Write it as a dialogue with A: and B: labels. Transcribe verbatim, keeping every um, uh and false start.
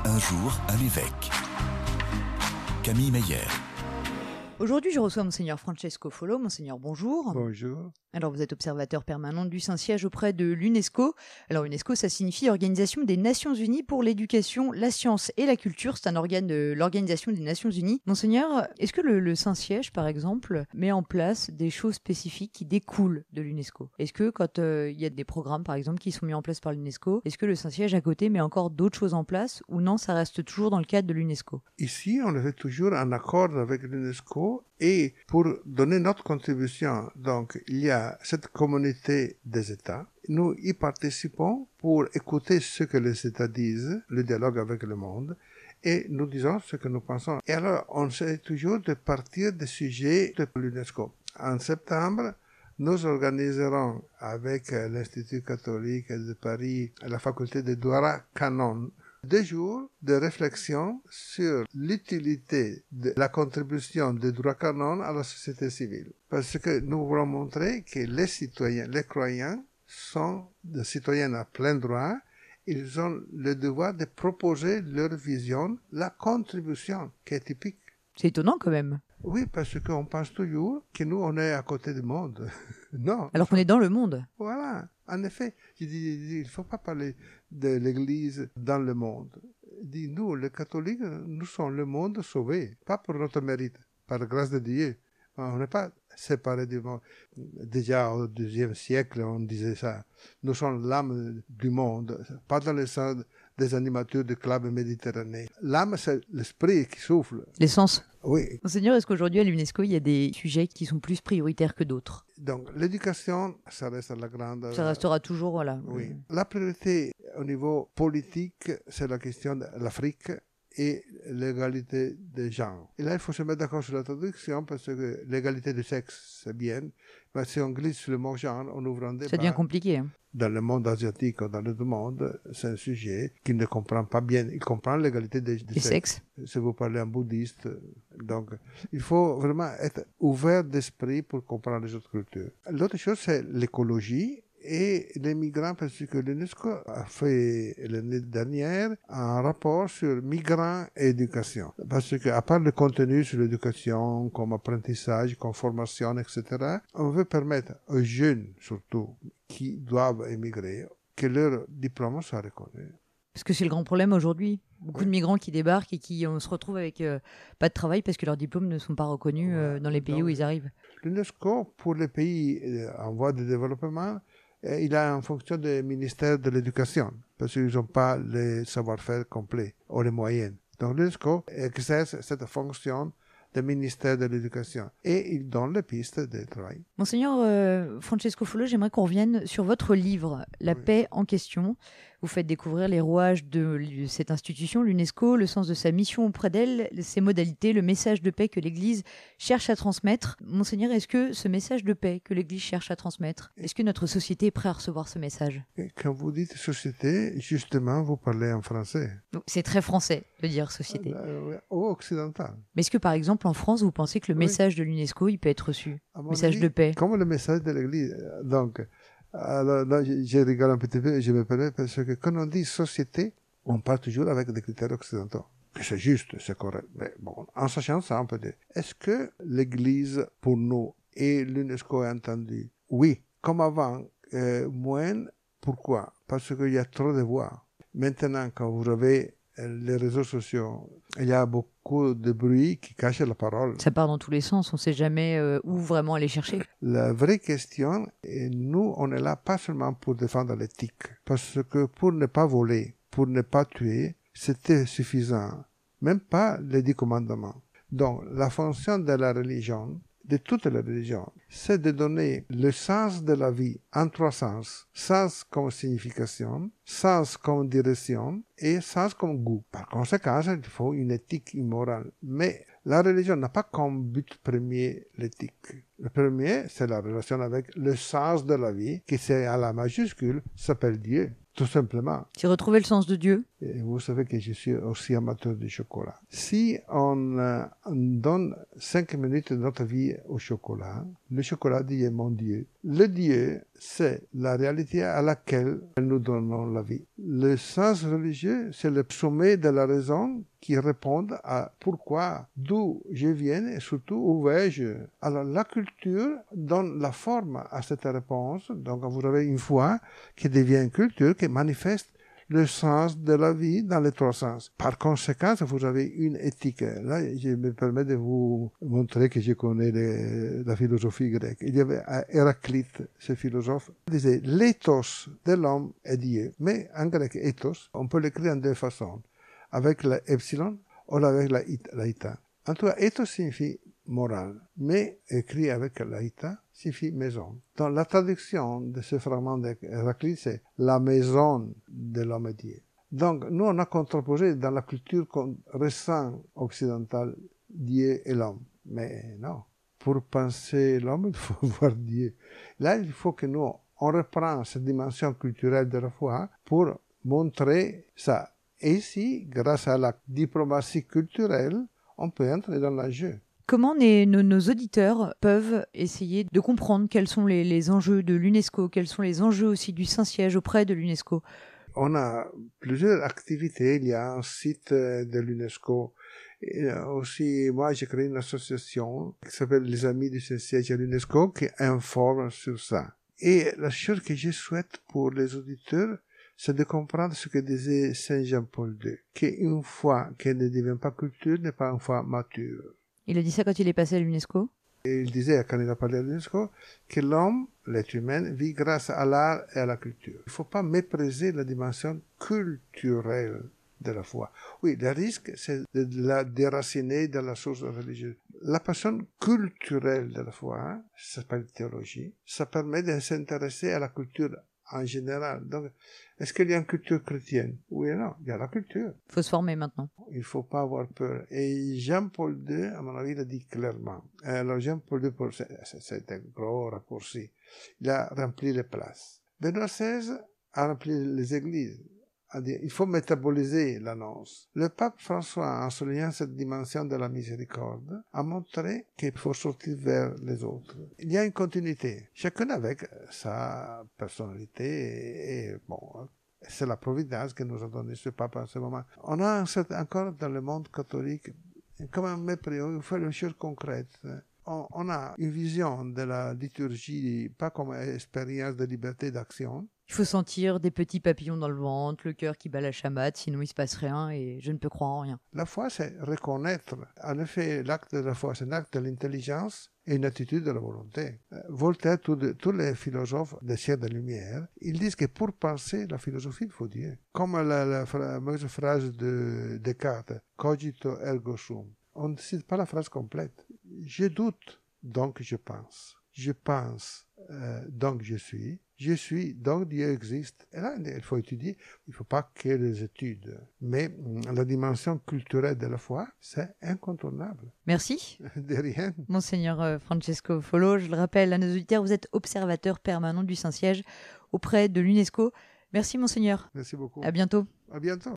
A: Un jour à l'évêque. Camille Meyer.
B: Aujourd'hui, je reçois Monseigneur Francesco Follo. Monseigneur, bonjour.
C: Bonjour.
B: Alors, vous êtes observateur permanent du Saint-Siège auprès de l'UNESCO. Alors, UNESCO, ça signifie Organisation des Nations Unies pour l'éducation, la science et la culture. C'est un organe de l'Organisation des Nations Unies. Monseigneur, est-ce que le, le Saint-Siège, par exemple, met en place des choses spécifiques qui découlent de l'UNESCO? Est-ce que quand il euh, y a des programmes, par exemple, qui sont mis en place par l'UNESCO, est-ce que le Saint-Siège, à côté, met encore d'autres choses en place ou non, ça reste toujours dans le cadre de l'UNESCO?
C: Ici, on est toujours en accord avec l'UNESCO et pour donner notre contribution, donc, il y a cette communauté des États. Nous y participons pour écouter ce que les États disent, le dialogue avec le monde, et nous disons ce que nous pensons. Et alors, on essaie toujours de partir des sujets de l'UNESCO. En septembre, nous organiserons avec l'Institut catholique de Paris, la faculté de droit canon, deux jours de réflexion sur l'utilité de la contribution des droits canons à la société civile. Parce que nous voulons montrer que les citoyens, les croyants, sont des citoyens à plein droit. Ils ont le devoir de proposer leur vision, la contribution qui est typique.
B: C'est étonnant quand même.
C: Oui, parce qu'on pense toujours que nous, on est à côté du monde. Non.
B: Alors qu'on est dans le monde.
C: Voilà. En effet, je dis, il ne faut pas parler de l'Église dans le monde. Il dit, nous, les catholiques, nous sommes le monde sauvé, pas pour notre mérite, par la grâce de Dieu. On n'est pas séparés du monde. Déjà au deuxième siècle, on disait ça. Nous sommes l'âme du monde, pas dans le sens des animateurs du club méditerranéen. L'âme, c'est l'esprit qui souffle.
B: L'essence.
C: Oui.
B: Monseigneur, est-ce qu'aujourd'hui à l'UNESCO, il y a des sujets qui sont plus prioritaires que d'autres?
C: Donc, l'éducation, ça reste la grande...
B: Ça restera toujours, voilà.
C: Oui. La priorité au niveau politique, c'est la question de l'Afrique et l'égalité des genres. Et là, il faut se mettre d'accord sur la traduction parce que l'égalité du sexe, c'est bien. Mais si on glisse sur le mot genre, on ouvre un débat.
B: Ça devient compliqué. Hein.
C: Dans le monde asiatique ou dans le monde, c'est un sujet qu'il ne comprend pas bien. Il comprend l'égalité des, des sexes. Sexe. Si vous parlez en bouddhiste, donc il faut vraiment être ouvert d'esprit pour comprendre les autres cultures. L'autre chose, c'est l'écologie. Et les migrants, parce que l'UNESCO a fait l'année dernière un rapport sur migrants et éducation. Parce qu'à part le contenu sur l'éducation, comme apprentissage, comme formation, et cetera, on veut permettre aux jeunes, surtout, qui doivent émigrer, que leur diplôme soit reconnu.
B: Parce que c'est le grand problème aujourd'hui. Beaucoup oui. de migrants qui débarquent et qui on se retrouve avec euh, pas de travail parce que leurs diplômes ne sont pas reconnus ouais. euh, dans les pays Donc, où ils arrivent.
C: L'UNESCO, pour les pays en voie de développement, il a en fonction du ministère de l'Éducation, parce qu'ils n'ont pas le savoir-faire complet ou les moyens. Donc l'UNESCO exerce cette fonction de ministère de l'Éducation et il donne les pistes de travail.
B: Monseigneur euh, Francesco Follo, j'aimerais qu'on revienne sur votre livre, La oui. paix en question. Vous faites découvrir les rouages de cette institution, l'UNESCO, le sens de sa mission auprès d'elle, ses modalités, le message de paix que l'Église cherche à transmettre. Monseigneur, est-ce que ce message de paix que l'Église cherche à transmettre, est-ce que notre société est prête à recevoir ce message?
C: Et quand vous dites société, justement, vous parlez en français.
B: Donc, c'est très français de dire société.
C: Euh, ou occidental.
B: Mais est-ce que, par exemple, en France, vous pensez que le oui. message de l'UNESCO, il peut être reçu? Message
C: avis,
B: de paix.
C: Comme le message de l'Église. Donc, alors là, je, je rigole un petit peu et je me permets parce que quand on dit société, on part toujours avec des critères occidentaux. C'est juste, c'est correct. Mais bon, en sachant ça, on peut dire, est-ce que l'Église, pour nous, et l'UNESCO est entendu? Oui. Comme avant, euh, moins. Pourquoi? Parce qu'il y a trop de voix. Maintenant, quand vous avez les réseaux sociaux, il y a beaucoup de bruit qui cache la parole.
B: Ça part dans tous les sens, on ne sait jamais euh, où vraiment aller chercher.
C: La vraie question, et nous, on est là pas seulement pour défendre l'éthique, parce que pour ne pas voler, pour ne pas tuer, c'était suffisant. Même pas les dix commandements. Donc, la fonction de la religion, de toutes les religions, c'est de donner le sens de la vie en trois sens. Sens comme signification, sens comme direction et sens comme goût. Par conséquent, il faut une éthique immorale. Mais la religion n'a pas comme but premier l'éthique. Le premier, c'est la relation avec le sens de la vie, qui c'est à la majuscule, s'appelle Dieu. Tout simplement.
B: C'est retrouver le sens de Dieu.
C: Et vous savez que je suis aussi amateur du chocolat. Si on, euh, on donne cinq minutes de notre vie au chocolat, Le chocolat dit est mon Dieu. Le Dieu, c'est la réalité à laquelle nous donnons la vie. Le sens religieux, c'est le sommet de la raison qui répond à pourquoi, d'où je viens et surtout où vais-je. Alors la culture donne la forme à cette réponse. Donc vous avez une foi qui devient culture, qui manifeste le sens de la vie dans les trois sens. Par conséquent, vous avez une éthique. Là, je me permets de vous montrer que je connais les, la philosophie grecque. Il y avait Héraclite, ce philosophe, il disait « l'éthos de l'homme est Dieu ». Mais en grec, ethos, on peut l'écrire en deux façons, avec la epsilon ou avec la, it, la ita. En tout cas, ethos signifie moral, mais écrit avec la ita signifie maison. Dans la traduction de ce fragment d'Héraclite, c'est la maison de l'homme et Dieu. Donc, nous, on a contraposé dans la culture récente occidentale Dieu et l'homme. Mais non, pour penser l'homme, il faut voir Dieu. Là, il faut que nous, on reprend cette dimension culturelle de la foi pour montrer ça. Et ici, grâce à la diplomatie culturelle, on peut entrer dans le jeu.
B: Comment les, nos, nos auditeurs peuvent essayer de comprendre quels sont les, les enjeux de l'UNESCO, quels sont les enjeux aussi du Saint-Siège auprès de l'UNESCO?
C: On a plusieurs activités. Il y a un site de l'UNESCO. Et aussi, moi, j'ai créé une association qui s'appelle les Amis du Saint-Siège à l'UNESCO qui informe sur ça. Et la chose que je souhaite pour les auditeurs, c'est de comprendre ce que disait Saint Jean-Paul deux, qu'une foi qui ne devient pas culture n'est pas une foi mature.
B: Il a dit ça quand il est passé à l'UNESCO?
C: Et il disait, quand il a parlé à l'UNESCO, que l'homme, l'être humain, vit grâce à l'art et à la culture. Il ne faut pas mépriser la dimension culturelle de la foi. Oui, le risque, c'est de la déraciner de la source religieuse. La passion culturelle de la foi, hein, ça s'appelle théologie, ça permet de s'intéresser à la culture en général. Donc, est-ce qu'il y a une culture chrétienne? Oui et non, il y a la culture.
B: Il faut se former maintenant.
C: Il ne faut pas avoir peur. Et Jean-Paul deux, à mon avis, l'a dit clairement. Alors Jean-Paul deux, c'est un gros raccourci. Il a rempli les places. Benoît seize a rempli les églises. Il faut métaboliser l'annonce. Le pape François, en soulignant cette dimension de la miséricorde, a montré qu'il faut sortir vers les autres. Il y a une continuité, chacun avec sa personnalité et, et bon, c'est la providence que nous a donné ce pape en ce moment. On a encore dans le monde catholique comme un mépris, il faut les choses concrètes. On, on a une vision de la liturgie, pas comme expérience de liberté d'action.
B: Il faut sentir des petits papillons dans le ventre, le cœur qui bat la chamade, sinon il ne se passe rien et je ne peux croire en rien.
C: La foi, c'est reconnaître. En effet, l'acte de la foi, c'est un acte de l'intelligence et une attitude de la volonté. Voltaire, tous les philosophes des siècles de lumière, ils disent que pour penser la philosophie, il faut Dieu. Comme la, la fameuse phrase de Descartes, « cogito ergo sum ». On ne cite pas la phrase complète. Je doute, donc je pense. Je pense, euh, donc je suis. Je suis, donc Dieu existe. Et là, il faut étudier. Il ne faut pas que les études. Mais la dimension culturelle de la foi, c'est incontournable.
B: Merci.
C: De rien.
B: Monseigneur Francesco Follo, je le rappelle à nos auditeurs, vous êtes observateur permanent du Saint-Siège auprès de l'UNESCO. Merci, Monseigneur.
C: Merci beaucoup.
B: À bientôt.
C: À bientôt.